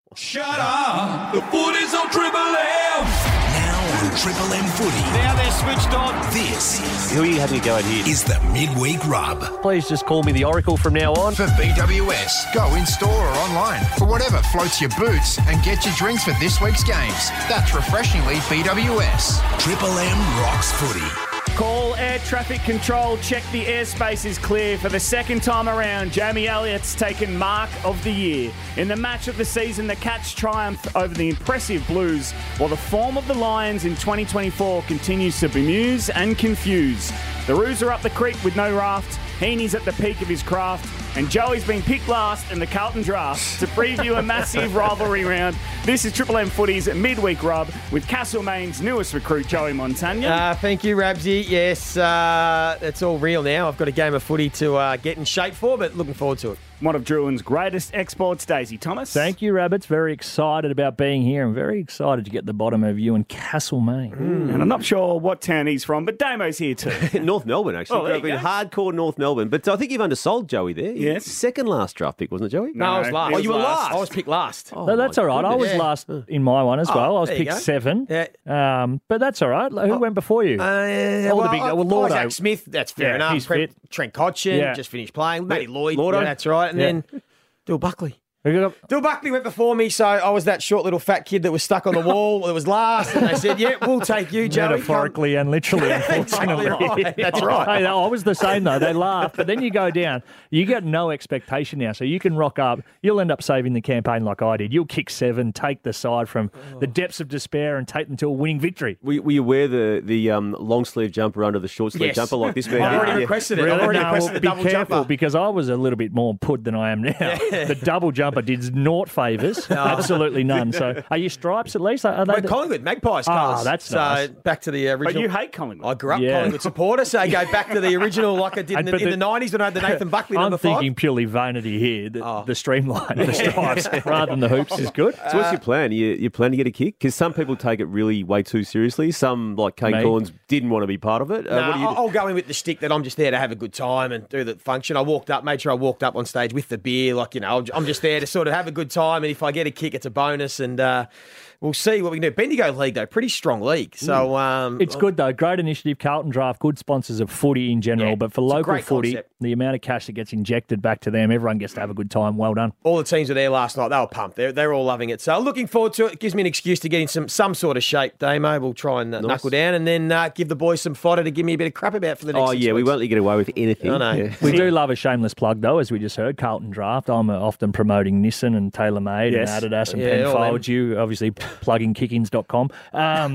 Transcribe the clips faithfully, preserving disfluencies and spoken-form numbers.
Shut up! The footy's on Triple M! Now on Triple M Footy. Now they're switched on. This Who are you having a go at here? is the Midweek Rub. Please just call me the Oracle from now on. For B W S, go in store or online for whatever floats your boots and get your drinks for this week's games. That's refreshingly B W S. Triple M rocks footy. Call air traffic control. Check the airspace is clear. For the second time around, Jamie Elliott's taken Mark of the Year. In the match of the season, the Cats triumphed over the impressive Blues, while the form of the Lions in twenty twenty-four continues to bemuse and confuse. The Roos are up the creek with no raft. Heaney's at the peak of his craft. And Joey's been picked last in the Carlton draft to preview a massive rivalry round. This is Triple M Footy's midweek rub with Castlemaine's newest recruit, Joey Montagna. Uh, thank you, Rabsy. Yes, uh, it's all real now. I've got a game of footy to uh, get in shape for, but looking forward to it. One of Druin's greatest exports, Daisy Thomas. Thank you, Rabbits. Very excited about being here and very excited to get the bottom of you in Castlemaine. Mm. And I'm not sure what town he's from, but Damo's here too. North Melbourne, actually. Oh, there you Grew up in go. hardcore North Melbourne. But I think you've undersold Joey there. Yes. Second last draft pick, wasn't it, Joey? No, I was No, last. he Oh, was you were last. last. I was picked last. Oh, So that's my all right. I was goodness. last in my one as Oh, well. I was there you picked go. seven. Yeah. Um, but that's all right. Who went before you? Uh, All the well, big- I- well, Lordo. Isaac Smith, that's fair Yeah, enough. he's Trent, fit. Trent Cotchin, Yeah. just finished playing. Matty Lloyd, Lordo. yeah, that's right. And Yeah. then Dill Buckley. Who got- Dill Buckley went before me, so I was that short little fat kid that was stuck on the wall that was last, and they said, yeah, we'll take you, Joey. Metaphorically and literally, unfortunately. Exactly right. That's right. Hey, I was the same, though. They laugh, but then you go down. You get no expectation now, so you can rock up. You'll end up saving the campaign like I did. You'll kick seven, take the side from the depths of despair and take them to a winning victory. Will, will you wear the, the um, long sleeve jumper under the short sleeve Yes. jumper like this man? I've did? already Yeah. requested it. I've Really? already No, requested the be double careful jumper. because I was a little bit more pud than I am now. The double jumper did naught favours, absolutely none. So, are you stripes at least? Are they We're Collingwood, Magpies Ah, colours. that's so nice. back to the But original. you hate Collingwood. I grew up Yeah. Collingwood supporter, so I go back to the original like I did in And- the, but in the- the nineties when I had the Nathan Buckley I'm number thinking five. purely vanity here. The, Oh. the streamline, the stripes, rather than the hoops is good. So what's your plan? You, you plan to get a kick? Because some people take it really way too seriously. Some, like Kane Me? Corns, didn't want to be part of it. Uh, No, what do you I'll, I'll go in with the stick that I'm just there to have a good time and do the function. I walked up, made sure I walked up on stage with the beer. Like, you know, I'm just there to sort of have a good time. And if I get a kick, it's a bonus. And uh, we'll see what we can do. Bendigo League, though, pretty strong league. So um, It's good, though. Great initiative. Carlton Draft, good sponsors of footy in general. Yeah, but for it's a local great footy, concept. the amount of cash that gets injected back to them, everyone gets to have a good time. Well done. all the teams were there last night. They were pumped. They're, they're all loving it. So looking forward to it. It gives me an excuse to get in some, some sort of shape, Damo. We'll try and uh, knuckle down and then uh, give the boys some fodder to give me a bit of crap about for the next Oh, six yeah, we weeks. won't let you get away with anything. I know. Yeah. We do love a shameless plug, though, as we just heard. Carlton Draft. I'm uh, often promoting Nissan and TaylorMade Yes. and Adidas and Yeah, all them. Penfold. You obviously plugging kickins dot com. Um,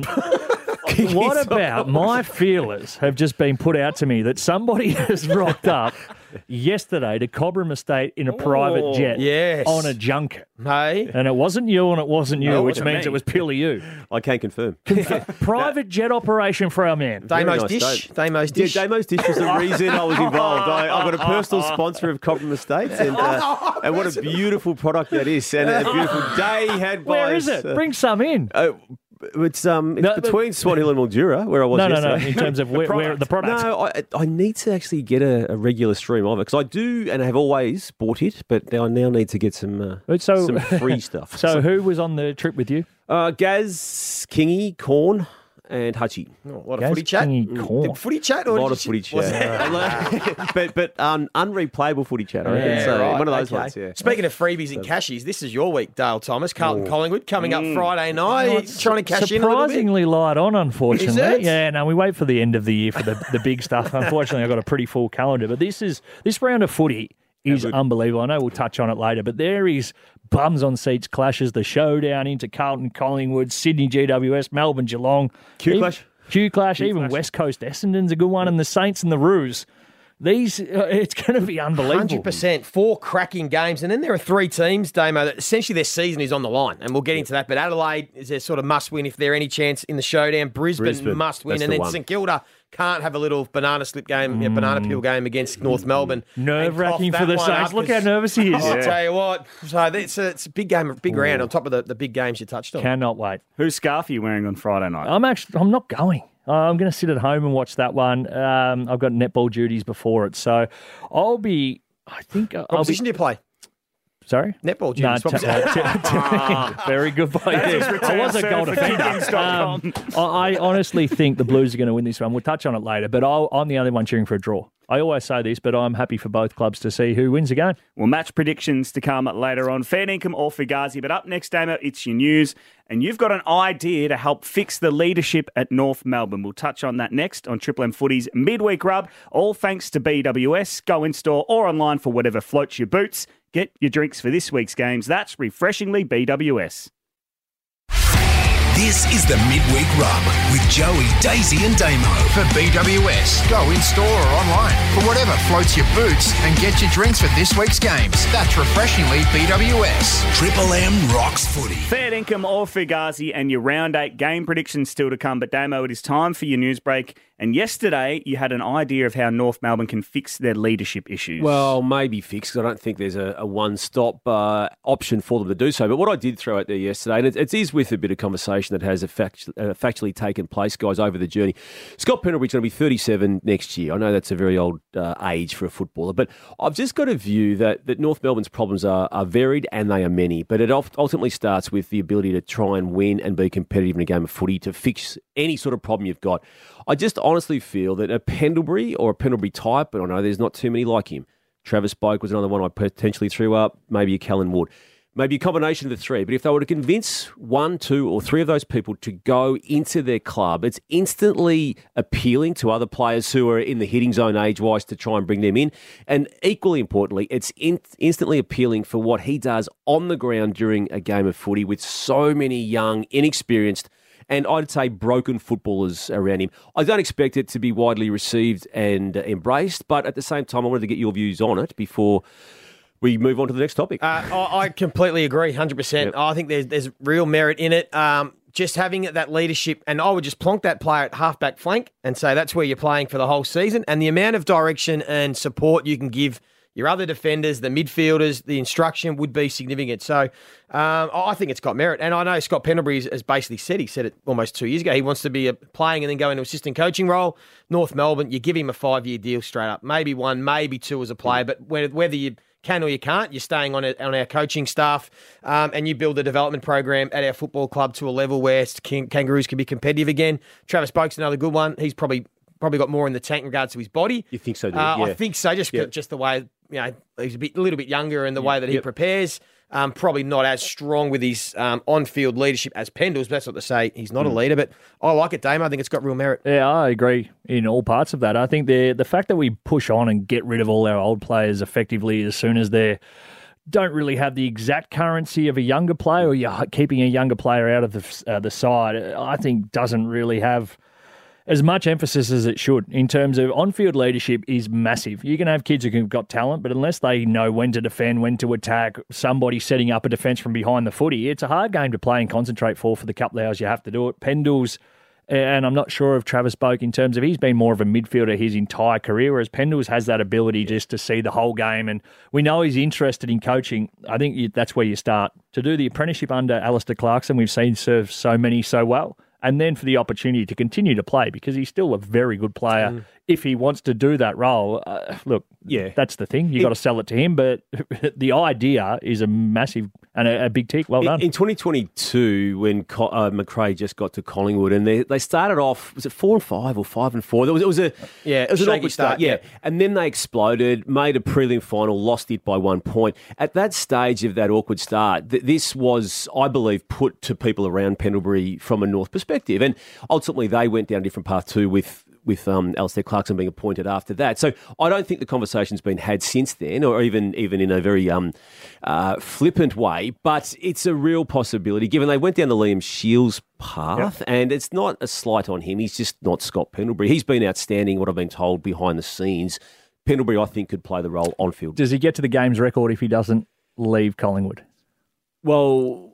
what about my feelers have just been put out to me that somebody has rocked up yesterday to Cobram Estate in a private jet yes. on a junket. Hey? And it wasn't you and it wasn't you, No, it which wasn't means me. it was purely you. I can't confirm. Private jet operation for our man. Damo's nice dish. state. Damo's Yeah, dish. Damo's Dish was the reason I was involved. I, I've got a personal sponsor of Cobram Estates, and, uh, and what a beautiful product that is, and a beautiful day had by Where us. is it? Uh, Bring some in. uh, it's um, it's No, but- between Swan Hill and Mildura, where I was No, no, no. yesterday. In terms of where, where the product. No, I, I need to actually get a, a regular stream of it because I do and I have always bought it, but I now need to get some uh, But so- some free stuff. So who was on the trip with you? uh, Gaz, Kingy, Corn, and Hutchie. Oh, a lot of Gaz footy chat. Kingy Corn. Did footy chat? A Or lot did of you- footy was chat, but but um, unreplayable footy chat. I reckon. Yeah, so right, one of those okay. ones. Yeah. Speaking of freebies and cashies, this is your week, Dale Thomas. Carlton Collingwood coming up Friday night. Oh, You trying to cash in a little bit? Surprisingly light on, unfortunately. Is it? Yeah, no, we wait for the end of the year for the, the big stuff. Unfortunately, I've got a pretty full calendar. But this is this round of footy is unbelievable. I know we'll touch on it later, but there is bums on seats clashes, the showdown into Carlton, Collingwood, Sydney G W S, Melbourne, Geelong. Q Even- clash. Q clash, Q even clash. West Coast Essendon's a good one, and the Saints and the Roos. These, uh, it's going to be unbelievable. one hundred percent. Four cracking games. And then there are three teams, Damo, that essentially their season is on the line. And we'll get into that. But Adelaide is a sort of must win if they're any chance in the showdown. Brisbane, Brisbane, must win. that's And the then one. St Kilda can't have a little banana slip game, yeah, banana peel game against North Melbourne. Nerve wracking and cough for the that one Saints. up Look how 'cause- nervous he is. I'll tell you what. So it's a, it's a big game, a big round on top of the, the big games you touched on. Cannot wait. Whose scarf are you wearing on Friday night? I'm actually, I'm not going. Uh, I'm going to sit at home and watch that one. Um, I've got netball duties before it, so I'll be. I think uh, What I'll be position do you play? Sorry? Netball, Jim. No, Swap t- us out. uh, t- very good by you. his return I was a serve goal for defender. kickings dot com. Um, I I honestly think the Blues are going to win this one. We'll touch on it later, but I'll, I'm the only one cheering for a draw. I always say this, but I'm happy for both clubs to see who wins the game. Well, match predictions to come later on. Fair income or Fugazi. But up next, Damo, it's your news. And you've got an idea to help fix the leadership at North Melbourne. We'll touch on that next on Triple M Footy's Midweek Rub. All thanks to B W S. Go in store or online for whatever floats your boots. Get your drinks for this week's games. That's refreshingly B W S. This is the Midweek Rub with Joey, Daisy and Damo. For B W S, go in store or online for whatever floats your boots and get your drinks for this week's games. That's refreshingly B W S. Triple M rocks footy. Fair income or Fugazi and your round eight game predictions still to come. But Damo, it is time for your news break. And yesterday you had an idea of how North Melbourne can fix their leadership issues. Well, maybe fix, 'cause I don't think there's a, a one-stop uh, option for them to do so. But what I did throw out there yesterday, and it, it is with a bit of conversation that has effect, uh, factually taken place, guys, over the journey. Scott Pendlebury's going to be thirty-seven next year. I know that's a very old uh, age for a footballer, but I've just got a view that, that North Melbourne's problems are, are varied and they are many. But it ultimately starts with the ability to try and win and be competitive in a game of footy to fix any sort of problem you've got. I just honestly feel that a Pendlebury or a Pendlebury type, but I know there's not too many like him. Travis Boak was another one I potentially threw up, maybe a Callan Wood. Maybe a combination of the three. But if they were to convince one, two, or three of those people to go into their club, it's instantly appealing to other players who are in the hitting zone age-wise to try and bring them in. And equally importantly, it's in- instantly appealing for what he does on the ground during a game of footy with so many young, inexperienced, and I'd say broken footballers around him. I don't expect it to be widely received and uh, embraced, but at the same time, I wanted to get your views on it before we move on to the next topic. Uh, I, I completely agree, one hundred percent. Yep. I think there's there's real merit in it. Um, just having that leadership, and I would just plonk that player at halfback flank and say that's where you're playing for the whole season. And the amount of direction and support you can give your other defenders, the midfielders, the instruction would be significant. So um, I think it's got merit. And I know Scott Pendlebury has basically said, he said it almost two years ago, he wants to be a playing and then go into assistant coaching role. North Melbourne, you give him a five-year deal straight up. Maybe one, maybe two as a player, but whether you can or you can't, you're staying on it, on our coaching staff um, and you build a development program at our football club to a level where Kangaroos can be competitive again. Travis Boak's another good one. He's probably probably got more in the tank in regards to his body. You think so, do you? Uh, Yeah. I think so, just Yeah. just the way, you know, he's a, bit, a little bit younger in the way that he Yep. prepares. Um, probably not as strong with his um, on-field leadership as Pendles, but that's not to say he's not a Mm. leader. But I like it, Damo. I think it's got real merit. Yeah, I agree in all parts of that. I think the the fact that we push on and get rid of all our old players effectively as soon as they're don't really have the exact currency of a younger player, or you're keeping a younger player out of the uh, the side, I think doesn't really have as much emphasis as it should in terms of on-field leadership is massive. You can have kids who've got talent, but unless they know when to defend, when to attack, somebody setting up a defence from behind the footy, it's a hard game to play and concentrate for for the couple of hours you have to do it. Pendles, and I'm not sure of Travis Boak in terms of he's been more of a midfielder his entire career, whereas Pendles has that ability just to see the whole game. And we know he's interested in coaching. I think you, that's where you start. To do the apprenticeship under Alistair Clarkson, we've seen serve so many so well. And then for the opportunity to continue to play, because he's still a very good player. Mm. If he wants to do that role, uh, look, yeah, that's the thing. You got to sell it to him. But the idea is a massive and a, a big tick. Well done. In, in twenty twenty-two, when Co- uh, McRae just got to Collingwood, and they, they started off, was it four and five or five and four? There was, it was a yeah, it was an shaky awkward start, start, yeah. yeah. And then they exploded, made a prelim final, lost it by one point. At that stage of that awkward start, th- this was, I believe, put to people around Pendlebury from a North perspective, and ultimately they went down a different path too with. with um, Alistair Clarkson being appointed after that. So I don't think the conversation's been had since then, or even even in a very um, uh, flippant way, but it's a real possibility, given they went down the Liam Shields path, yep. And it's not a slight on him. He's just not Scott Pendlebury. He's been outstanding, what I've been told, behind the scenes. Pendlebury, I think, could play the role on field. Does he get to the game's record if he doesn't leave Collingwood? Well,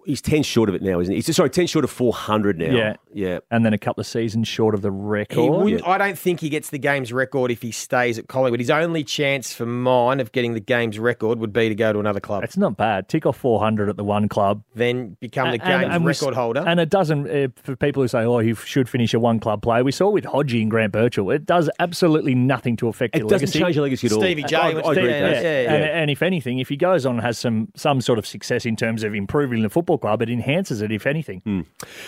he's ten short of it now, isn't he? He's, sorry, ten short of four hundred now. Yeah. Yeah. And then a couple of seasons short of the He record. wouldn't, I don't think he gets the game's record if he stays at Collingwood. His only chance for mine of getting the game's record would be to go to another club. It's not bad. Tick off four hundred at the one club. Then become the And- game's and we record s- holder. And it doesn't, uh, for people who say, oh, he should finish a one club player, we saw with Hodgie and Grant Birchall, it does absolutely nothing to affect It your doesn't legacy. change your legacy at all. Stevie J I, went I to- agree yeah, with yeah, that. yeah, yeah. And, and if anything, if he goes on and has some some sort of success in terms of improving the football club, it enhances it, if anything.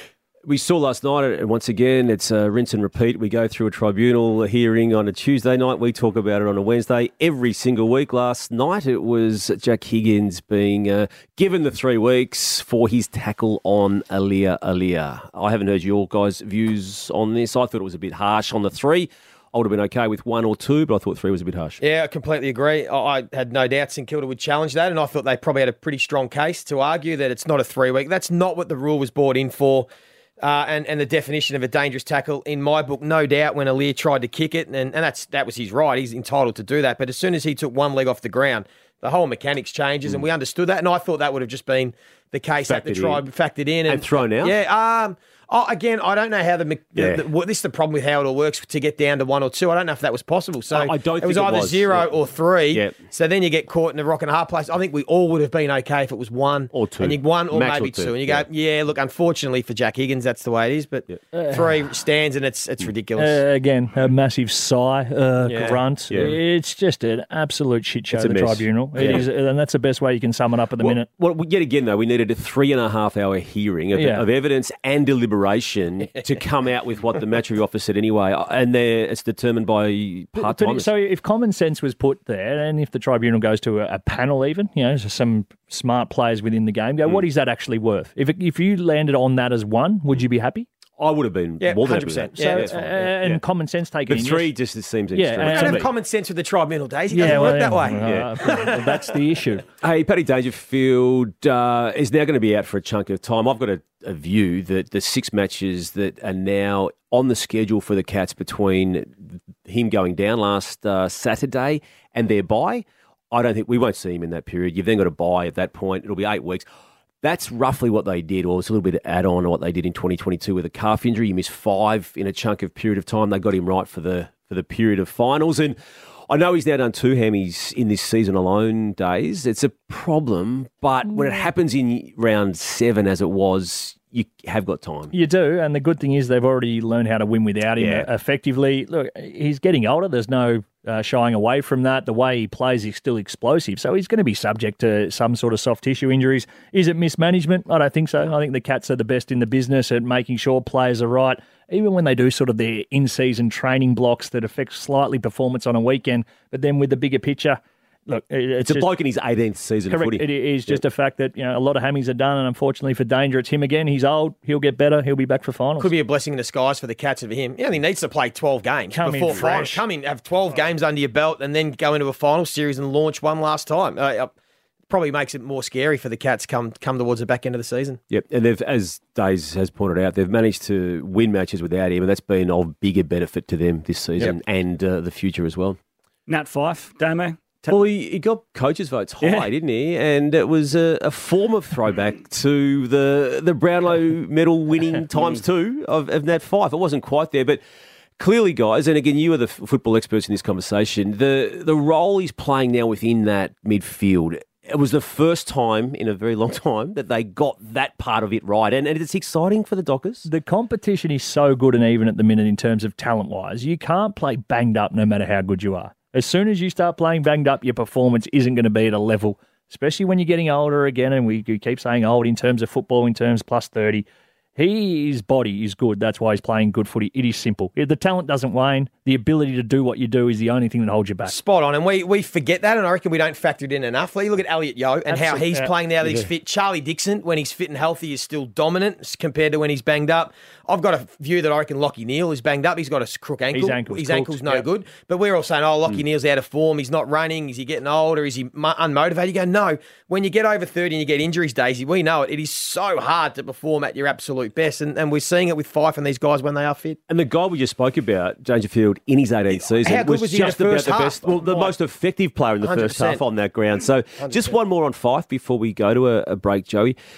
We saw last night, and once again, it's a rinse and repeat. We go through a tribunal hearing on a Tuesday night. We talk about it on a Wednesday every single week. Last night, it was Jack Higgins being uh, given the three weeks for his tackle on Aaliyah Aaliyah. I haven't heard your guys' views on this. I thought it was a bit harsh on the three. I would have been okay with one or two, but I thought three was a bit harsh. Yeah, I completely agree. I I had no doubt St Kilda would challenge that, and I thought they probably had a pretty strong case to argue that it's not a three-week. That's not what the rule was brought in for. Uh, and, and the definition of a dangerous tackle, in my book, no doubt when Aaliyah tried to kick it, and, and that's that was his right. He's entitled to do that. But as soon as he took one leg off the ground, the whole mechanics changes, Mm. and we understood that. And I thought that would have just been the case that the Factored tribe in. factored in. And thrown out? Yeah. Um, oh, again, I don't know how the, me- Yeah. the, the what, this is the problem with how it all works to get down to one or two. I don't know if that was possible. So I- I don't it was think it either was. zero Yeah. or three. Yeah. So then you get caught in a rock and a hard place. I think we all would have been okay if it was one Or two. and you one or Max or maybe two. two. And you Yeah. go, yeah, look, unfortunately for Jack Higgins, that's the way it is. But three stands and it's it's ridiculous. Uh, again, a massive sigh, uh, Yeah. grunt. Yeah. It's just an absolute shit show, It's a the mess. tribunal. It Yeah. is, and that's the best way you can sum it up at the Well, minute. well, yet again, though, we needed a three and a half hour hearing of, Yeah. of evidence and deliberation to come out with what the match review officer said anyway. And there, it's determined by part But time. so if common sense was put there, and if the tribunal goes to a, a panel, even you know, so some smart players within the game go, Mm. what is that actually worth? If it, if you landed on that as one, would you be happy? I would have been Yeah, more than one hundred happy with percent. that. Yeah, So, that's fine. uh, Yeah. and Yeah. common sense taken. But in, three yes. just seems Yeah, extreme. and- don't have me. common sense with the tribunal, days. It Yeah, doesn't well, work that yeah, way. uh, well, that's the issue. Hey, Paddy Dangerfield uh, is now going to be out for a chunk of time. I've got a, a view that the six matches that are now on the schedule for the Cats between him going down last uh, Saturday and their bye, I don't think we won't see him in that period. You've then got a bye at that point. It'll be eight weeks. That's roughly what they did, or it's a little bit of add-on to what they did in twenty twenty-two with a calf injury. You missed five in a chunk of period of time. They got him right for the for the period of finals. And I know he's now done two hammies in this season alone, days. It's a problem, but when it happens in round seven, as it was, you have got time. You do, and the good thing is they've already learned how to win without him Yeah. effectively. Look, he's getting older. There's no uh, shying away from that. The way he plays, he's still explosive, so he's going to be subject to some sort of soft tissue injuries. Is it mismanagement? I don't think so. I think the Cats are the best in the business at making sure players are right, even when they do sort of their in-season training blocks that affect slightly performance on a weekend. But then with the bigger picture, look, it- it's, It's a just, bloke in his eighteenth season of correct. footy. It is just a fact that you know a lot of hammies are done, and unfortunately for Danger, it's him again. He's old. He'll get better. He'll be back for finals. Could be a blessing in disguise for the Cats and for him. He only needs to play twelve games Come in before final. fresh. Come in, have twelve games under your belt, and then go into a final series and launch one last time. Uh, uh, probably makes it more scary for the Cats come come towards the back end of the season. Yep, and they've, as Days has pointed out, they've managed to win matches without him, and that's been of bigger benefit to them this season and uh, the future as well. Nat Fife, Damo. Well, he, he got coaches' votes high, Yeah. didn't he? And it was a, a form of throwback to the the Brownlow medal winning times two of, of Nat Fife. It wasn't quite there, but clearly, guys, and again, you are the f- football experts in this conversation, the the role he's playing now within that midfield, it was the first time in a very long time that they got that part of it right. And, and it's exciting for the Dockers. The competition is so good and even at the minute in terms of talent-wise. You can't play banged up no matter how good you are. As soon as you start playing banged up, your performance isn't going to be at a level, especially when you're getting older again, and we we keep saying old in terms of football, in terms plus thirty. He, his body is good. That's why he's playing good footy. It is simple. The talent doesn't wane. The ability to do what you do is the only thing that holds you back. Spot on, and we we forget that, and I reckon we don't factor it in enough. Look at Elliot Yeo and how Absolutely, he's yeah. playing now that he's fit. Charlie Dixon, when he's fit and healthy, is still dominant compared to when he's banged up. I've got a view that I reckon Lockie Neal is banged up. He's got a crook ankle. His ankle's His cooked, ankle's no yep. good. But we're all saying, oh, Lockie Neal's out of form. He's not running. Is he getting older? Is he mo- unmotivated? You go, no. When you get over thirty and you get injuries, Daisy, we know it. It is so hard to perform at your absolute best, and, and we're seeing it with Fife and these guys when they are fit. And the guy we just spoke about, Dangerfield, in his eighteenth season, How good was, was he in just the about first the half? best, well, the Right. most effective player in the one hundred first half percent. on that ground. So just one more on Fife before we go to a, a break, Joey.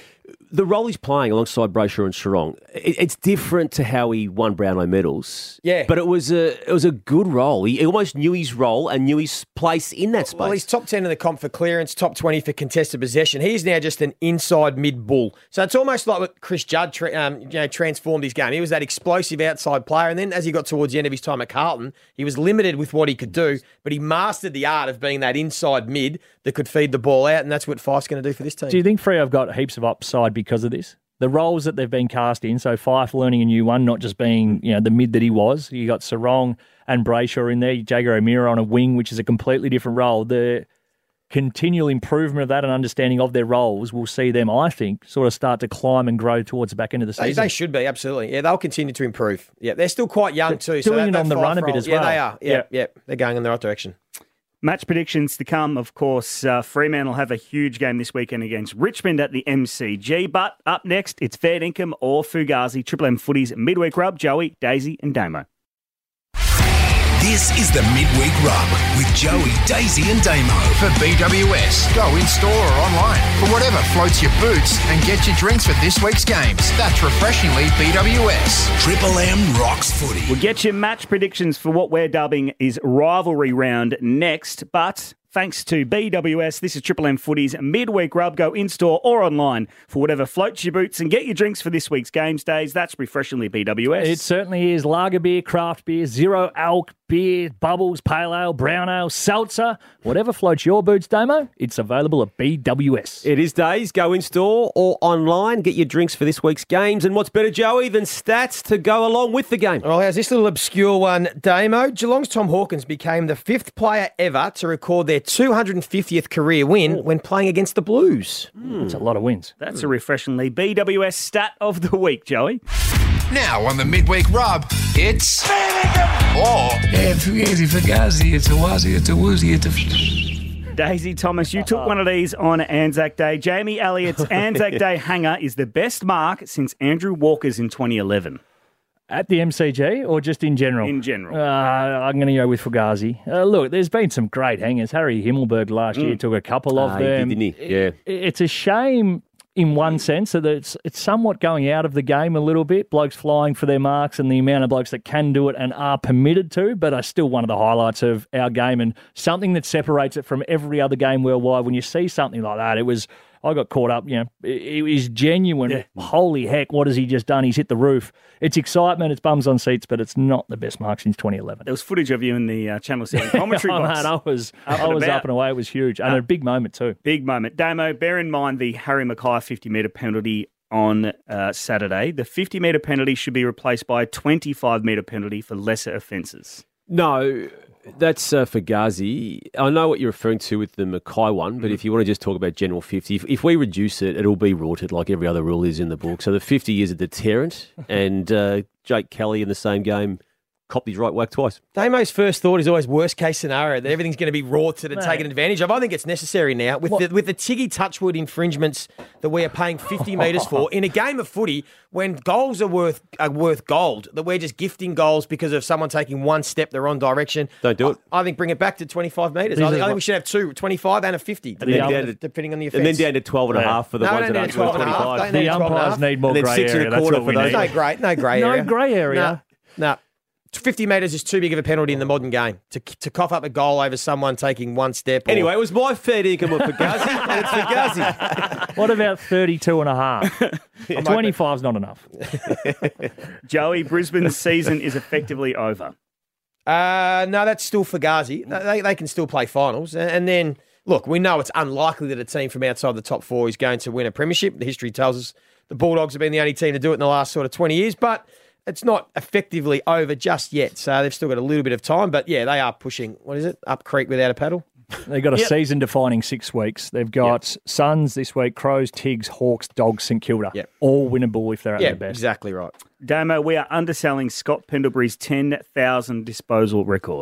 the role he's playing alongside Brayshaw and Sarong, it, it's different to how he won Brownlow medals. Yeah. But it was a it was a good role. He, he almost knew his role and knew his place in that space. Well, he's top ten in the comp for clearance, top twenty for contested possession. He's now just an inside mid bull. So it's almost like what Chris Judd tra- um, you know, transformed his game. He was that explosive outside player, and then as he got towards the end of his time at Carlton, he was limited with what he could do, but he mastered the art of being that inside mid that could feed the ball out, and that's what Fife's going to do for this team. Do you think Freo have got heaps of upside because of this? The roles that they've been cast in, so Fife learning a new one, not just being you know the mid that he was. You got Sarong and Brayshaw in there, Jager O'Meara on a wing, which is a completely different role. The continual improvement of that and understanding of their roles will see them, I think, sort of start to climb and grow towards the back end of the They, season. they should be, absolutely. Yeah, they'll continue to improve. Yeah, they're still quite young too. so doing that, it on that the run a Fife bit role- as well. Yeah, they are. Yeah, Yeah. yeah, they're going in the right direction. Match predictions to come, of course. Uh, Fremantle have a huge game this weekend against Richmond at the M C G. But up next, it's fair dinkum or Fugazi. Triple M Footy's midweek rub. Joey, Daisy and Damo. This is the Midweek Rub with Joey, Daisy and Damo. For B W S, go in store or online for whatever floats your boots and get your drinks for this week's games. That's refreshingly B W S. Triple M rocks footy. We'll get your match predictions for what we're dubbing is rivalry round next. But thanks to B W S, this is Triple M Footy's midweek rub. Go in-store or online for whatever floats your boots and get your drinks for this week's games days. That's refreshingly B W S. It certainly is. Lager beer, craft beer, zero alc beer, bubbles, pale ale, brown ale, seltzer, whatever floats your boots, Damo, it's available at B W S. It is days. Go in store or online. Get your drinks for this week's games. And what's better, Joey, than stats to go along with the game? Well, how's this little obscure one, Damo? Geelong's Tom Hawkins became the fifth player ever to record their two hundred fiftieth career win when playing against the Blues. It's a lot of wins. That's a refreshingly B W S stat of the week, Joey. Now on the midweek rub, it's or Yeah, Fugazi, Fugazi, it's a wazi, it's a woozy, it's a... Daisy Thomas, you took one of these on Anzac Day. Jamie Elliott's Anzac Day hanger is the best mark since Andrew Walker's in twenty eleven. At the M C G or just in general? In general. Uh, I'm going to go with Fugazi. Uh, look, there's been some great hangers. Harry Himmelberg last year took a couple of Ah, he did, them. didn't he? Yeah. It- It's a shame in one sense that it's, it's somewhat going out of the game a little bit. Blokes flying for their marks and the amount of blokes that can do it and are permitted to, but are still one of the highlights of our game and something that separates it from every other game worldwide. When you see something like that, it was... I got caught up, you know, it, it was genuine. Yeah. Holy heck, what has he just done? He's hit the roof. It's excitement, it's bums on seats, but it's not the best mark since twenty eleven. There was footage of you in the uh, Channel seven commentary Oh, box. man, I was, Up I and was about. up and away. It was huge. And Uh, a big moment too. Big moment. Damo, bear in mind the Harry Mackay fifty metre penalty on uh, Saturday. The fifty metre penalty should be replaced by a twenty-five metre penalty for lesser offences. No, that's uh, for Ghazi. I know what you're referring to with the Mackay one, but if you want to just talk about general fifty, if, if we reduce it, it'll be rorted like every other rule is in the book. So the fifty is a deterrent, and uh, Jake Kelly in the same game copped his right whack twice. Damo's first thought is always worst case scenario, that everything's going to be rorted and Mate. taken advantage of. I think it's necessary now with the, with the Tiggy Touchwood infringements that we are paying fifty metres for in a game of footy when goals are worth are worth gold, that we're just gifting goals because of someone taking one step the wrong direction. Don't do it. I, I think bring it back to twenty-five metres. I These think, are I think what- we should have two, twenty-five and a fifty, then depending, down to- depending on the And then offence. down to twelve and a Yeah. half for the No, ones no, that no, aren't twelve and a half. twenty-five. Don't- The twelve and a umpires half. need more And then grey six and a area. That's quarter what we for those. need. No grey, no grey No area. grey area. No, no. fifty metres is too big of a penalty in the modern game to to cough up a goal over someone taking one step. Or, Anyway, it was my fair income for Ghazi, and it's for Ghazi. What about thirty-two and a half? twenty-five's not enough. Joey, Brisbane's season is effectively over. Uh, no, that's still Fugazi. They, they can still play finals. And, and then, look, we know it's unlikely that a team from outside the top four is going to win a premiership. The history tells us the Bulldogs have been the only team to do it in the last sort of twenty years, but it's not effectively over just yet. So they've still got a little bit of time. But, yeah, they are pushing, what is it, up creek without a paddle? They've got a Yep. season-defining six weeks. They've got Suns this week, Crows, Tigs, Hawks, Dogs, St Kilda. Yep. All winnable if they're at Yeah, their best. exactly right. Damo, we are underselling Scott Pendlebury's ten thousand disposal record.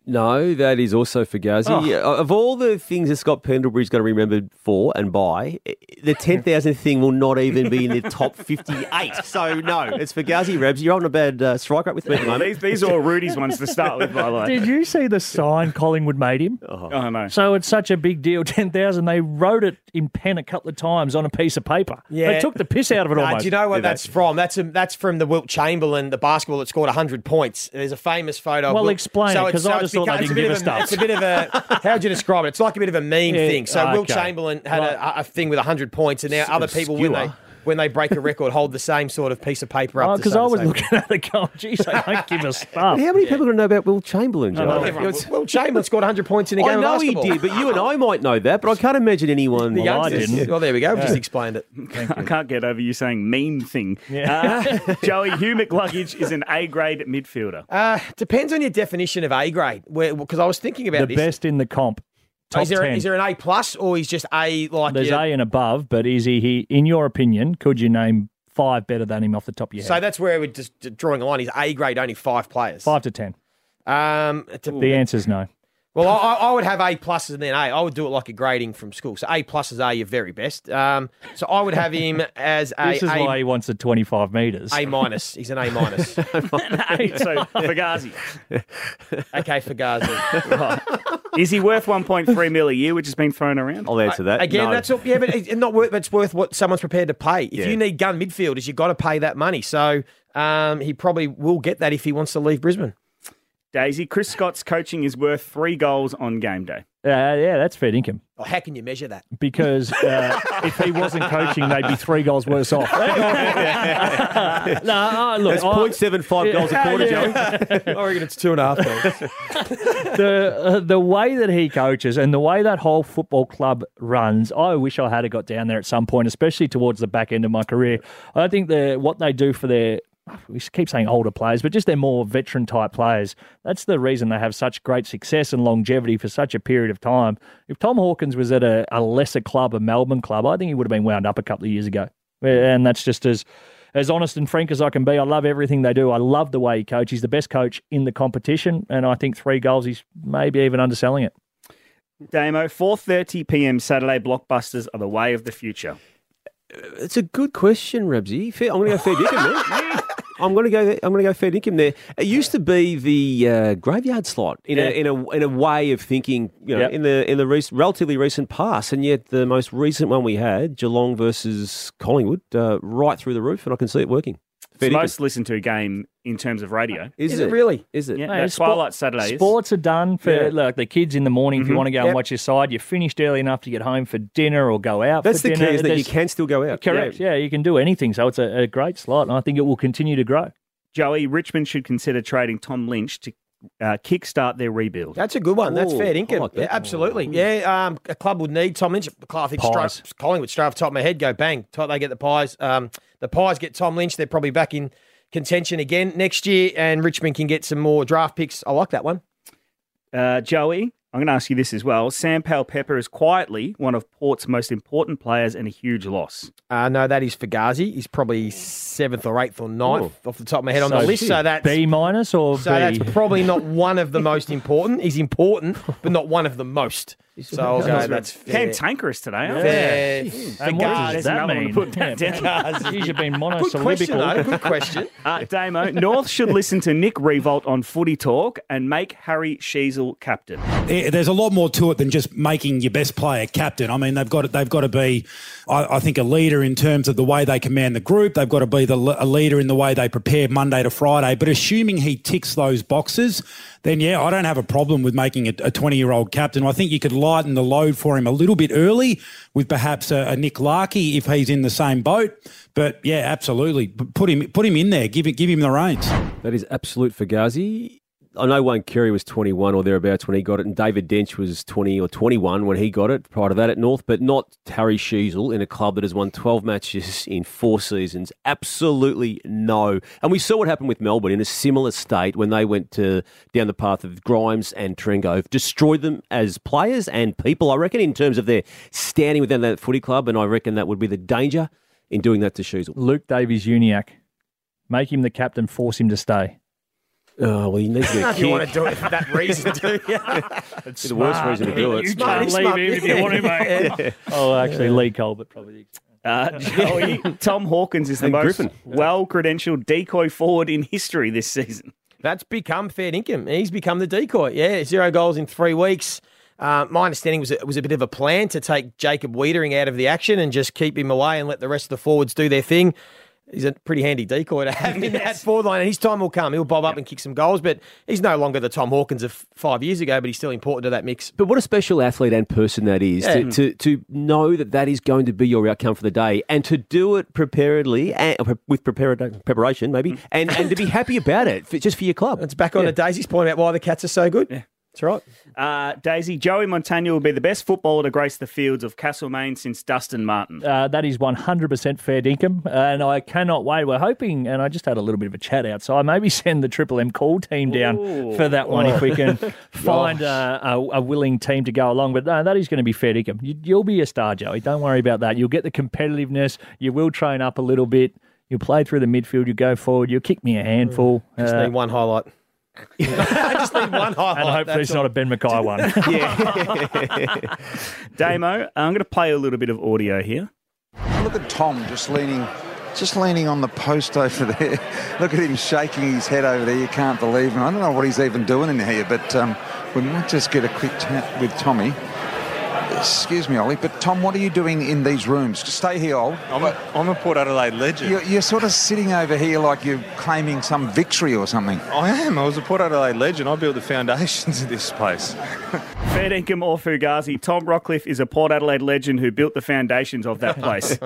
No, that is also Fugazi. Oh. Of all the things that Scott Pendlebury's got to be remembered for and by, the ten thousand thing will not even be in the top fifty-eight. So, no, it's Fugazi, Rebs. You're on a bad uh, strike rate with me at the moment. These, these are all Rudy's ones to start with, by the way. Did you see the sign Collingwood made him? Oh, no. So it's such a big deal, ten thousand. They wrote it in pen a couple of times on a piece of paper. Yeah. They took the piss out of it Nah, almost. do you know what Yeah, that's from? That's a, that's from the Wilt Chamberlain, the basketball that scored one hundred points. There's a famous photo. of Well, Wilt- explain it, it's- 'cause I it's just thought they become- it's didn't a bit give of us a- stuff. It's a bit of a, how would you describe it? It's like a bit of a meme Yeah, thing. So Wilt okay. Chamberlain had Right. a, a thing with one hundred points, and now other people, when they obscure. when they break a record, hold the same sort of piece of paper up. to Because say I the was same looking at it going, geez, they don't give us stuff. How many people are going to know about Will Chamberlain, Joe? Well, everyone- Wilt Chamberlain scored one hundred points in a game I of know he basketball. did, but you and I might know that, but I can't imagine anyone. The Well, I youngsters. didn't. Well, there we go. We've just explained it. I can't get over you saying meme thing. Yeah. Uh, Joey, Hugh McLuggage is an A-grade midfielder. Uh, depends on your definition of A grade. Because I was thinking about The this. best in the comp. Top is there ten. is there an A plus or he's just A like? There's your- A and above, but is he, he, in your opinion, could you name five better than him off the top of your head? So that's where we're just drawing a line. He's A grade, only five players. Five to ten. Um, to- The answer's no. well, I, I would have A pluses and then A. I would do it like a grading from school. So A pluses are your very best. Um, so I would have him as a This is A, why he wants the twenty-five metres. A minus. He's an A minus. so Fugazi. Okay, Fugazi. Right. Is he worth one point three mil a year, which has been thrown around? I'll answer that. Again, No. that's all, yeah, but it's not worth. It's worth what someone's prepared to pay. If Yeah. you need gun midfielders, you've got to pay that money. So um, he probably will get that if he wants to leave Brisbane. Daisy, Chris Scott's coaching is worth three goals on game day. Uh, yeah, that's fair income. Oh, how can you measure that? Because uh, if he wasn't coaching, they'd be three goals worse off. no, uh, look, That's I- point seven five goals a quarter, Joey. I reckon it's two and a half goals. the uh, the way that he coaches and the way that whole football club runs, I wish I had got down there at some point, especially towards the back end of my career. I think the what they do for their, we keep saying older players, but just their more veteran type players, that's the reason they have such great success and longevity for such a period of time. If Tom Hawkins was at a, a lesser club, a Melbourne club, I think he would have been wound up a couple of years ago. And that's just as as honest and frank as I can be. I love everything they do. I love the way he coaches. He's the best coach in the competition, and I think three goals, he's maybe even underselling it. Damo, four thirty p.m. Saturday blockbusters are the way of the future. It's a good question, Rebsy. Fair, I'm going to go fair dinkum there. I'm going to go. I'm going to go fair dinkum there. It used to be the uh, graveyard slot in Yeah. a in a in a way of thinking. You know, Yep. in the in the rec- relatively recent past, and yet the most recent one we had, Geelong versus Collingwood, uh, right through the roof, and I can see it working. It's Fair the dinkum. most listened to game in terms of radio. Is it really? Is it? Yeah, Hey, that sport- Twilight Saturday is. Sports are done for Yeah. like the kids in the morning. If you want to go and Yep. watch your side, you're finished early enough to get home for dinner or go out. That's for the key, dinner. is that you There's- can still go out. Correct. Yeah. Yeah. you can do anything. So it's a, a great slot, and I think it will continue to grow. Joey, Richmond should consider trading Tom Lynch to uh, kickstart their rebuild. That's a good one. That's Ooh, fair I income. like that. Yeah, absolutely. Yeah, um, a club would need Tom Lynch. I think Pies. straight, Collingwood straight off the top of my head go bang. They get the Pies. Um, the Pies get Tom Lynch. They're probably back in contention again next year, and Richmond can get some more draft picks. I like that one. Uh, Joey, I'm going to ask you this as well. Sam Powell-Pepper is quietly one of Port's most important players and a huge loss. Uh, no, that is Fugazi. He's probably seventh or eighth or ninth Oh. off the top of my head on So the list. So that's B minus or so B? that's probably not one of the most important. He's important, but not one of the most. So I'll go. That's fair. Cantankerous today, aren't Fair. and what Fugazi. does that another one mean? to put that Yeah, down. Fugazi. You've been Good question, monosyllabical. though. Good question. Uh, Damo, North should listen to Nick Revolt on Footy Talk and make Harry Sheasel captain. Eh, There's a lot more to it than just making your best player captain. I mean, they've got to, they've got to be, I, I think, a leader in terms of the way they command the group. They've got to be the, a leader in the way they prepare Monday to Friday. But assuming he ticks those boxes, then yeah, I don't have a problem with making a twenty-year-old captain. I think you could lighten the load for him a little bit early with perhaps a, a Nick Larkey if he's in the same boat. But yeah, absolutely, P- put him put him in there. Give it give him the reins. That is absolute Fugazi. I know Wayne Carey was twenty-one or thereabouts when he got it, and David Dench was twenty or twenty-one when he got it prior to that at North, but not Harry Sheasel in a club that has won twelve matches in four seasons. Absolutely no. And we saw what happened with Melbourne in a similar state when they went to, down the path of Grimes and Trengove, destroyed them as players and people, I reckon, in terms of their standing within that footy club, and I reckon that would be the danger in doing that to Sheasel. Luke Davies-Uniacke. Make him the captain, force him to stay. Oh, well, you need to get a If you want to kick. do it for that reason, do you? It's the worst reason to do You it. Smart, can't he's leave smart. him if you want him, mate. Oh, actually, Lee Colbert probably. Uh, Joey, Tom Hawkins is the And most Griffin. well-credentialed decoy forward in history this season. That's become fair dinkum. He's become the decoy. Yeah, zero goals in three weeks. Uh, my understanding was it was a bit of a plan to take Jacob Wiedering out of the action and just keep him away and let the rest of the forwards do their thing. He's a pretty handy decoy to have in that forward line, and his time will come. He'll bob up and kick some goals, but he's no longer the Tom Hawkins of five years ago, but he's still important to that mix. But what a special athlete and person that is Yeah. to, to, to know that that is going to be your outcome for the day and to do it preparedly and with prepared, preparation maybe and, and to be happy about it for, just for your club. It's back on to Daisy's point about why the Cats are so good. Yeah. That's right. Uh, Daisy, Joey Montagna will be the best footballer to grace the fields of Castlemaine since Dustin Martin. Uh, that is one hundred percent fair dinkum, and I cannot wait. We're hoping, and I just had a little bit of a chat outside, maybe send the Triple M call team down Ooh. for that one if we can find uh, a, a willing team to go along. But no, that is going to be fair dinkum. You, you'll be a star, Joey. Don't worry about that. You'll get the competitiveness. You will train up a little bit. You'll play through the midfield. You go forward. You'll kick me a handful. Just Uh, need one highlight. I just need one highlight. and hopefully it's not a Ben Mackay one. Damo, I'm going to play a little bit of audio here. Look at Tom just leaning, just leaning on the post over there. Look at him shaking his head over there. You can't believe him. I don't know what he's even doing in here, but um, we might just get a quick chat with Tommy. Excuse me, Ollie, but Tom, what are you doing in these rooms? Just stay here, Ollie. I'm a, I'm a Port Adelaide legend. You're, you're sort of sitting over here like you're claiming some victory or something. I am. I was a Port Adelaide legend. I built the foundations of this place. Fair dinkum or Fugazi, Tom Rockcliffe is a Port Adelaide legend who built the foundations of that place.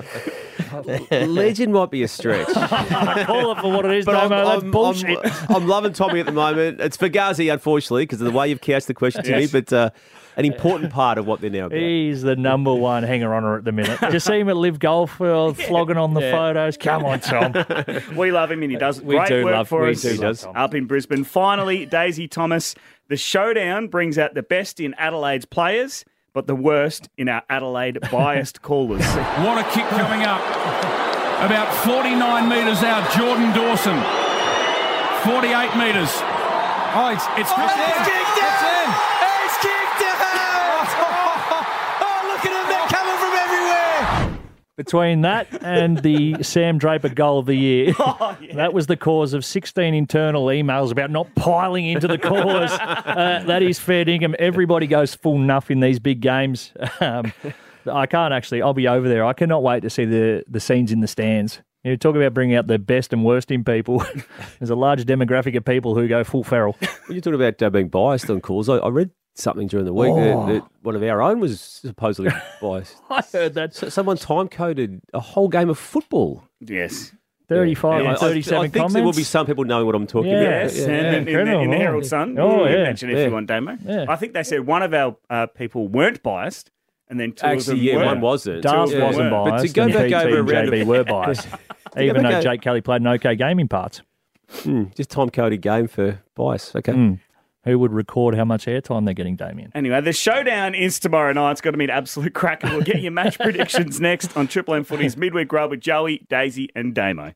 Legend might be a stretch. Call it for what it is, But I'm, Damo. That's I'm, bullshit. I'm, I'm loving Tommy at the moment. It's Fugazi, unfortunately, because of the way you've couched the question to me, but uh, an important part of what they're now about. He's the number one hanger-oner at the minute. Did you see him at Live Golf, uh, flogging on the Yeah. photos? Come on, Tom. We love him and he does We great do work love- for we us do love Tom. up in Brisbane. Finally, Daisy Thomas, the showdown brings out the best in Adelaide's players, but the worst in our Adelaide biased callers. What a kick coming up. About forty-nine metres out, Jordan Dawson. forty-eight metres. Oh, it's, it's Oh, Chris it's Evans. kicked It's out! in. It's kicked out! Oh, look at them. They're coming from everywhere. Between that and the Sam Draper goal of the year, Oh, yeah. that was the cause of sixteen internal emails about not piling into the cause. uh, that is fair dinkum. Everybody goes full nuff in these big games. Um, I can't actually, I'll be over there. I cannot wait to see the, the scenes in the stands. You talk about bringing out the best and worst in people. There's a large demographic of people who go full feral. When you talk about uh, being biased on calls, I, I read something during the week Oh. that, that one of our own was supposedly biased. I heard that. So someone time coded a whole game of football. Yes. thirty-five I- and I- thirty-seven I think comments. there will be some people knowing what I'm talking Yes, about. and in, in, the, in the incredible. Herald Sun. Oh, you yeah. mention if Yeah. you want, Damo. Yeah. I think they said one of our uh, people weren't biased, and then two Actually, of them yeah, were. one wasn't. Dars Two of them wasn't were. But to biased, go and back P T over a and round J B of- were biased, go even back though o- Jake Kelly played an okay game in parts. Hmm, just time coded game for bias. Okay. Mm. Who would record how much airtime they're getting, Damien? Anyway, the showdown is tomorrow night. It's got to be an absolute cracker. We'll get your match predictions next on Triple M Footy's Midweek Rub with Joey, Daisy and Damo.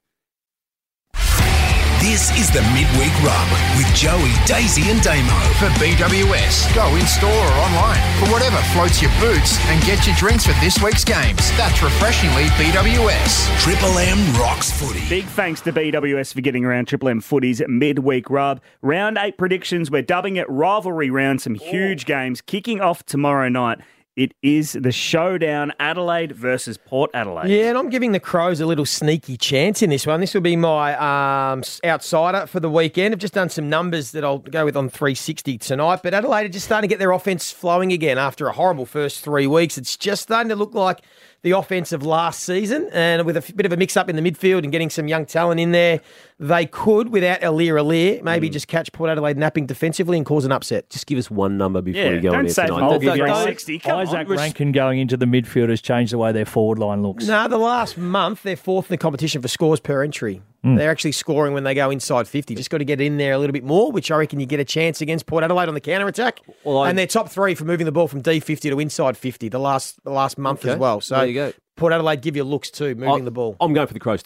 This is the Midweek Rub with Joey, Daisy and Damo. For B W S, go in store or online for whatever floats your boots and get your drinks for this week's games. That's refreshingly B W S. Triple M rocks footy. Big thanks to B W S for getting around Triple M Footy's Midweek Rub. Round eight predictions. We're dubbing it Rivalry Round. Some huge games kicking off tomorrow night. It is the showdown, Adelaide versus Port Adelaide. Yeah, and I'm giving the Crows a little sneaky chance in this one. This will be my um, outsider for the weekend. I've just done some numbers that I'll go with on three sixty tonight, but Adelaide are just starting to get their offence flowing again after a horrible first three weeks. It's just starting to look like the offense of last season, and with a f- bit of a mix-up in the midfield and getting some young talent in there, they could, without Alir Alir, maybe just catch Port Adelaide napping defensively and cause an upset. Just give us one number before Yeah, you go don't on there say tonight. I'll Don't- give you don't- sixty. Come Isaac on. Rankin going into the midfield has changed the way their forward line looks. No, the last month, they're fourth in the competition for scores per entry. Mm. They're actually scoring when they go inside fifty. Just got to get in there a little bit more, which I reckon you get a chance against Port Adelaide on the counter-attack. Well, I- and they're top three for moving the ball from D fifty to inside fifty the last the last month Okay, as well. So there you go. Port Adelaide give you looks too, moving I- the ball. I'm going for the Crows too.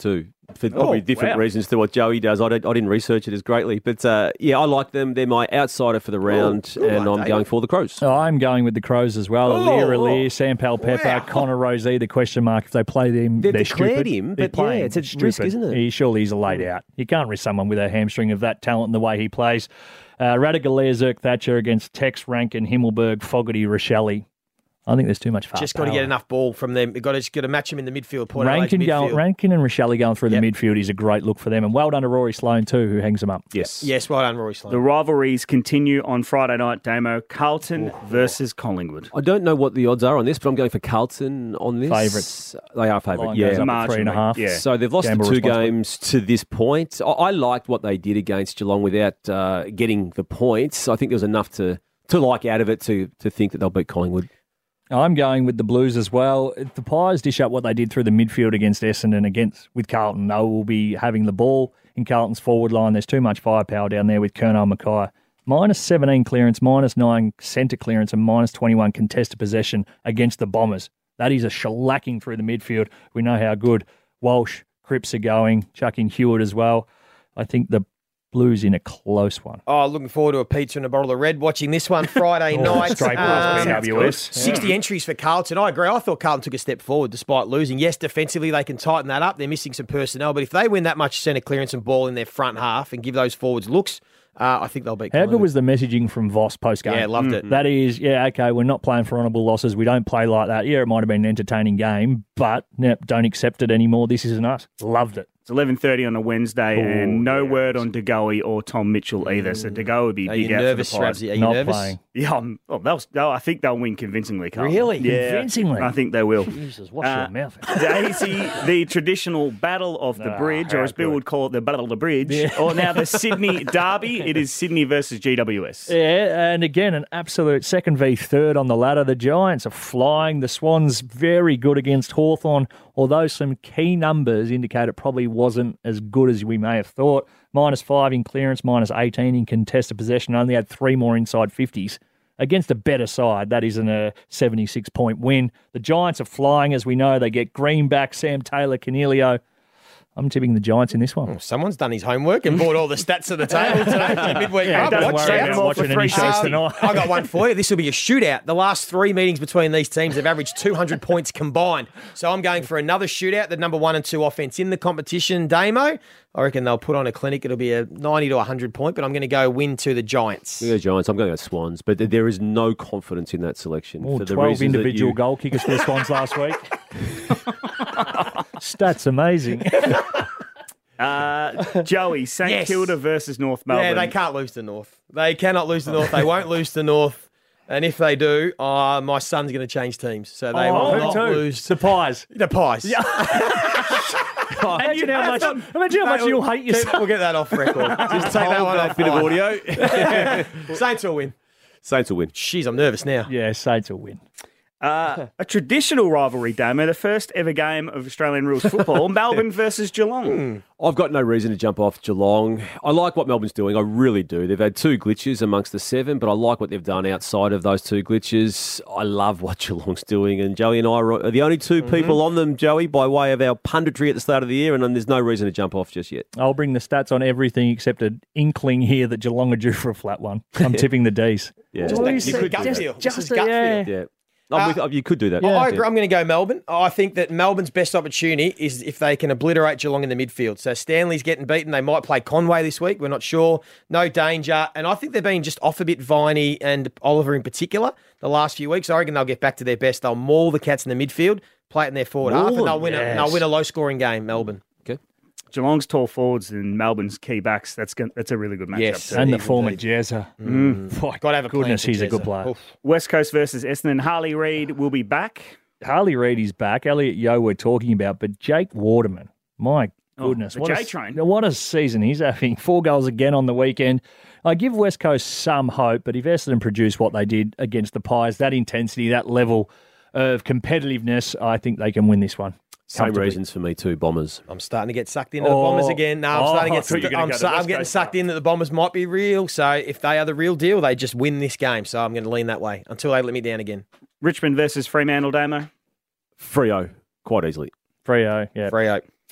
for probably Oh, different wow. reasons to what Joey does. I, don't, I didn't research it as greatly. But, uh, yeah, I like them. They're my outsider for the round, good and one, I'm Dave. going for the Crows. Oh, I'm going with the Crows as well. Oh, Alir, oh. Alir, Sam Pepper, Wow. Connor Rosey, the question mark. If they play them, They've they're declared stupid. him, They're but yeah, playing it's a stupid. risk, isn't it? He surely he's laid out. You can't risk someone with a hamstring of that talent and the way he plays. Uh, Radagalier, Zerk Thatcher against Tex, Rankin, Himmelberg, Fogarty, Rochelle. I think there's too much fast Just got to power. get enough ball from them. You've got to, just got to match them in the midfield. Point Rankin, going, Rankin and Rochelle going through Yep. the midfield is a great look for them. And well done to Rory Sloane too, who hangs them up. Yes. Yes, well done, Rory Sloane. The rivalries continue on Friday night, Damo. Carlton versus Collingwood. I don't know what the odds are on this, but I'm going for Carlton on this. Favourites. They are favourite, Line yeah. goes up to three and a half. Yeah. So they've lost Gamble the two responsibly. games to this point. I, I liked what they did against Geelong without uh, getting the points. I think there was enough to, to like out of it to, to think that they'll beat Collingwood. I'm going with the Blues as well. If the Pies dish up what they did through the midfield against Essendon against with Carlton, they will be having the ball in Carlton's forward line. There's too much firepower down there with Kerno Mackay. Minus seventeen clearance, minus nine centre clearance, and minus twenty-one contested possession against the Bombers. That is a shellacking through the midfield. We know how good Walsh, Cripps are going, chucking Hewitt as well. I think the Blues in a close one. Oh, looking forward to a pizza and a bottle of red. Watching this one Friday Oh, night. straight past Um, B W S. sixty entries for Carlton. I agree. I thought Carlton took a step forward despite losing. Yes, defensively they can tighten that up. They're missing some personnel, but if they win that much centre clearance and ball in their front half and give those forwards looks, uh, I think they'll beat How Collingwood. good was the messaging from Voss post-game? Yeah, loved it. That is, yeah, okay, we're not playing for honourable losses. We don't play like that. Yeah, it might have been an entertaining game, but no, don't accept it anymore. This isn't us. Loved it. It's eleven thirty on a Wednesday, Oh, and no yeah. word on DeGoey or Tom Mitchell either. So DeGoey would be Are big you out nervous, for the Pies. Rabsy? Are you Not nervous? playing. Yeah, um, oh, they'll, they'll, I think they'll win convincingly, Carlton. Really? Yeah, Convincingly? I think they will. Jesus, wash Uh, your mouth. Daisy, the traditional Battle of the Ah, Bridge, or how as Bill good. would call it, the Battle of the Bridge, Yeah. or now the Sydney Derby. It is Sydney versus G W S. Yeah, and again, an absolute second v third on the ladder. The Giants are flying. The Swans very good against Hawthorn, although some key numbers indicate it probably wasn't as good as we may have thought. Minus five in clearance, minus eighteen in contested possession. Only had three more inside fifties. Against a better side, that isn't a seventy-six point win. The Giants are flying, as we know. They get Greenback, Sam Taylor, Cornelio. I'm tipping the Giants in this one. Someone's done his homework and brought all the stats to the table today. Midweek Yeah, Rub. don't Watch worry out. about watching any shows Um, tonight. I got one for you. This will be a shootout. The last three meetings between these teams have averaged two hundred points combined. So I'm going for another shootout. The number one and two offense in the competition, Damo. I reckon they'll put on a clinic. It'll be a ninety to one hundred point, but I'm going to go win to the Giants. Yeah, Giants. I'm going to go Swans, but there is no confidence in that selection. Oh, for the twelve reasons that individual you- goal kickers for the Swans last week. Stats amazing. Uh, Joey, St Yes. Kilda versus North Melbourne. Yeah, they can't lose to North. They cannot lose to North. They won't lose to North. And if they do, uh, my son's going to change teams. So they Oh, will who not too? lose. The Pies. The Pies. Imagine how much, imagine how much you'll hate yourself. We'll get that off record. Just take that Hold one that off. bit of audio. Saints will win. Saints will win. Jeez, I'm nervous now. Yeah, Saints will win. Uh, a traditional rivalry, Damo, the first ever game of Australian rules football, Melbourne versus Geelong. I've got no reason to jump off Geelong. I like what Melbourne's doing. I really do. They've had two glitches amongst the seven, but I like what they've done outside of those two glitches. I love what Geelong's doing, and Joey and I are the only two Mm-hmm. people on them, Joey, by way of our punditry at the start of the year, and then there's no reason to jump off just yet. I'll bring the stats on everything except an inkling here that Geelong are due for a flat one. I'm tipping the D's. Yeah, Just a- you just a could gut do feel. that. Just Just a a- gut yeah. feel. Yeah. I'm with- you could do that. I agree. I'm going to go Melbourne. I think that Melbourne's best opportunity is if they can obliterate Geelong in the midfield. So Stanley's getting beaten. They might play Conway this week. We're not sure. No danger. And I think they've been just off a bit, Viney and Oliver in particular, the last few weeks. I reckon they'll get back to their best. They'll maul the Cats in the midfield, play it in their forward half, and Maul they'll them, win, a, yes. they'll win a low-scoring game, Melbourne. Geelong's tall forwards and Melbourne's key backs. That's go- that's a really good matchup. Yes. too. And the Indeed. former Jezza. Mm. Got to have a plan Goodness, for he's a good Jezza. player. Oof. West Coast versus Essendon. Harley Reid will be back. Harley Reid is back. Elliot Yeo we're talking about, but Jake Waterman, my Oh, goodness. the what, J a, train. what a season he's having. Four goals again on the weekend. I give West Coast some hope, but if Essendon produce what they did against the Pies, that intensity, that level of competitiveness, I think they can win this one. Same comfortably. reasons for me too, Bombers. I'm starting to get sucked into the Oh. Bombers again. No, I'm Oh, starting I to thought you get. were gonna I'm, go su- the I'm West getting Coast sucked in that the Bombers might be real. So if they are the real deal, they just win this game. So I'm going to lean that way until they let me down again. Richmond versus Fremantle, Damo. Freo, quite easily. Freo, yeah. Freo.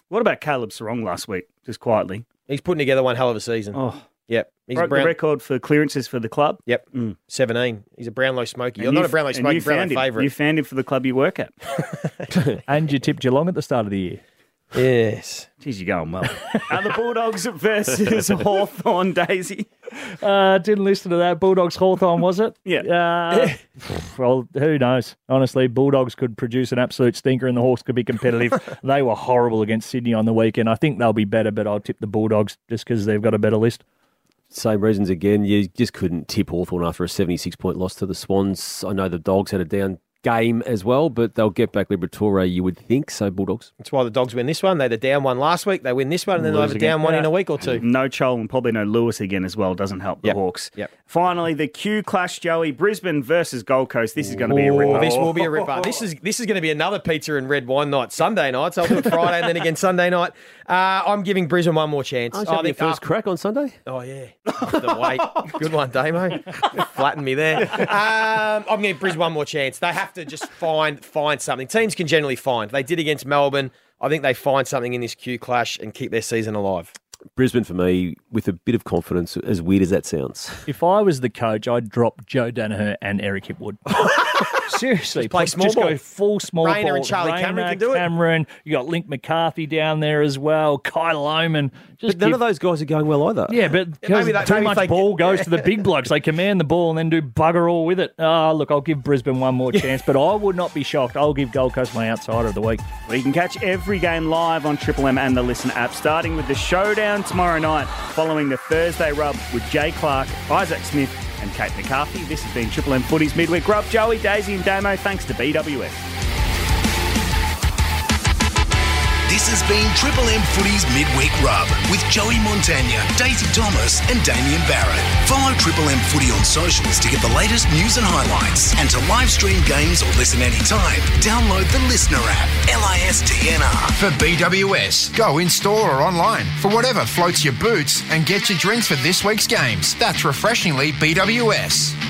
What about Caleb Sarong last week, just quietly? He's putting together one hell of a season. Oh, Yep. He's broke a Brown- the record for clearances for the club. Yep. Mm. seventeen. He's a Brownlow smoky. You're And not you- a Brownlow and smoky, you Brownlow found him. favourite. You found him for the club you work at. And you tipped Geelong at the start of the year. Yes. Jeez, you're going well. Are the Bulldogs versus Hawthorn, Daisy? Uh, didn't listen to that. Bulldogs Hawthorn, was it? Yeah. Uh, well, who knows? Honestly, Bulldogs could produce an absolute stinker and the Hawks could be competitive. They were horrible against Sydney on the weekend. I think they'll be better, but I'll tip the Bulldogs just because they've got a better list. Same reasons again. You just couldn't tip Hawthorn after a seventy-six point loss to the Swans. I know the Dogs had a down game as well, but they'll get back Liberatore, you would think. So Bulldogs. That's why the Dogs win this one. They had a down one last week. They win this one, and then they'll have a down one in a week or two. No Chol and probably no Lewis again as well. Doesn't help the Yep. Hawks. Yep. Finally, the Q clash, Joey. Brisbane versus Gold Coast. This is going to be a ripper. This will be a ripper. This is this is going to be another pizza and red wine night Sunday night. So I'll do it Friday and then again Sunday night. Uh, I'm giving Brisbane one more chance. Aren't you having your first after- crack on Sunday? Oh, yeah. The weight. Good one, Damo. Flattened me there. Um, I'm giving Brisbane one more chance. They have to just find find something. Teams can generally find. They did against Melbourne. I think they find something in this Q clash and keep their season alive. Brisbane for me, with a bit of confidence, as weird as that sounds. If I was the coach, I'd drop Joe Danaher and Eric Hipwood. Seriously, Just play just small ball. go full small Rayner ball. and Charlie Rayner, Cameron can do it. Cameron, you got Link McCarthy down there as well. Kyle Oman. Just But none give- of those guys are going well either. Yeah, but because maybe that- too maybe much if they- ball goes to the big blokes. They command the ball and then do bugger all with it. Oh, look, I'll give Brisbane one more chance, but I would not be shocked. I'll give Gold Coast my outsider of the week. Well, you can catch every game live on Triple M and the Listen app, starting with the showdown tomorrow night, following the Thursday rub with Jay Clark, Isaac Smith and Kate McCarthy. This has been Triple M Footy's Midweek Rub. Joey, Daisy and Damo, thanks to B W S. This has been Triple M Footy's Midweek Rub with Joey Montagna, Daisy Thomas and Damien Barrett. Follow Triple M Footy on socials to get the latest news and highlights. And to live stream games or listen anytime, download the Listener app, L I S T N R. For B W S, go in store or online for whatever floats your boots and get your drinks for this week's games. That's refreshingly B W S.